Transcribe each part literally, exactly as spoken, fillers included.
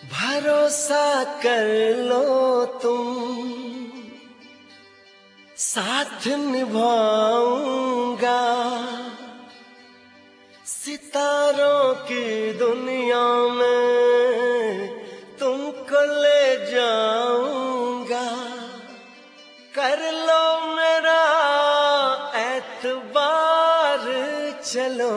भरोसा कर लो तुम, साथ निभाऊंगा। सितारों की दुनिया में तुमको ले जाऊंगा। कर लो मेरा एतबार, चलो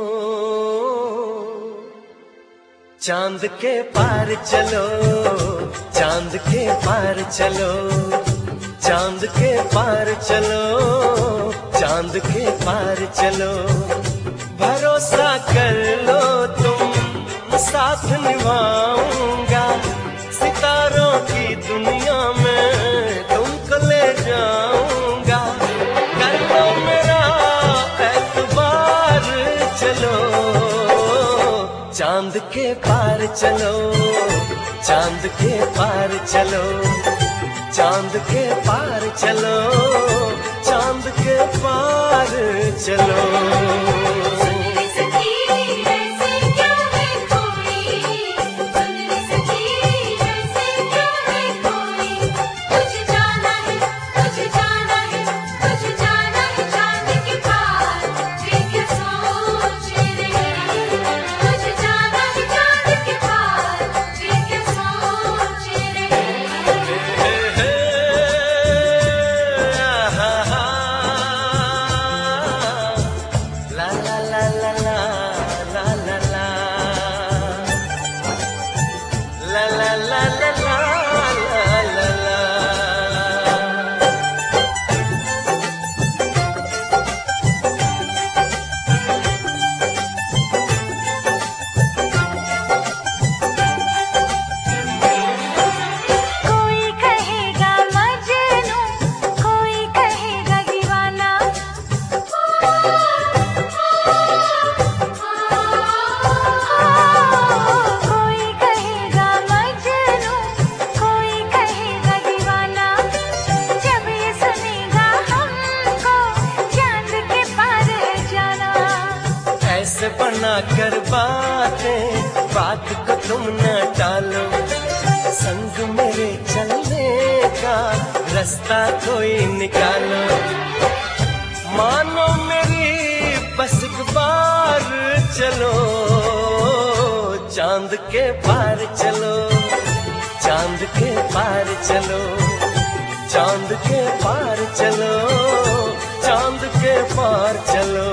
चांद के पार चलो, चांद के पार चलो, चांद के पार चलो, चांद के पार चलो। भरोसा कर लो तुम, साथ निभाऊंगा। सितारों की दुनिया में तुमको ले जाऊंगा। कर लो मेरा एतबार, चलो चांद के पार चलो, चांद के पार चलो, चांद के पार चलो, चांद के पार चलो। ऐसे बना कर बातें, बात को तुम न टालो। संग मेरे चलने का रास्ता कोई निकालो। मानो मेरी बस एक बार चलो, चांद के पार चलो, चांद के पार चलो, चांद के पार चलो, चांद के पार चलो।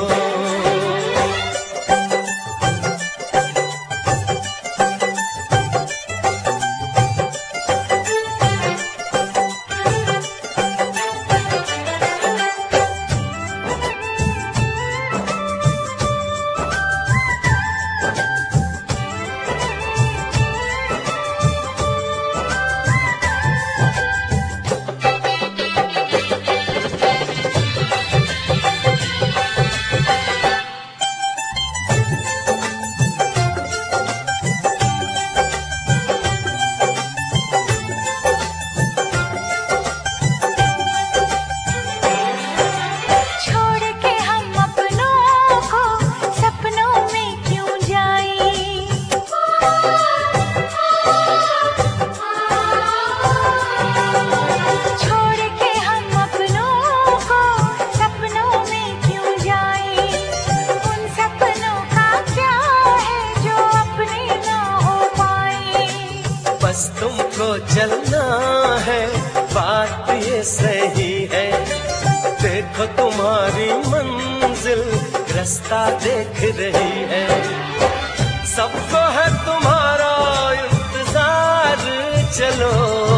बस तुमको चलना है, बात ये सही है। देखो तुम्हारी मंजिल रास्ता देख रही है। सबको है तुम्हारा इंतजार, चलो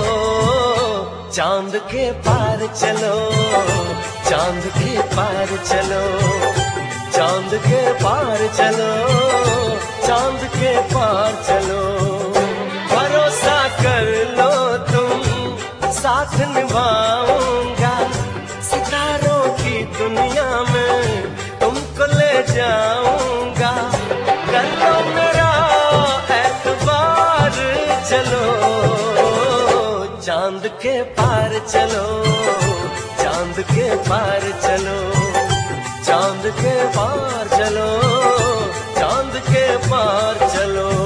चांद के पार चलो, चांद के पार चलो, चांद के पार चलो, चांद के पार चलो। भरोसा कर लो तुम, साथ निभाऊंगा। सितारों की दुनिया में तुमको ले जाऊंगा। कर लो मेरा एतबार, चलो चांद के पार चलो, चांद के पार चलो, चांद के पार चलो, चांद के पार चलो।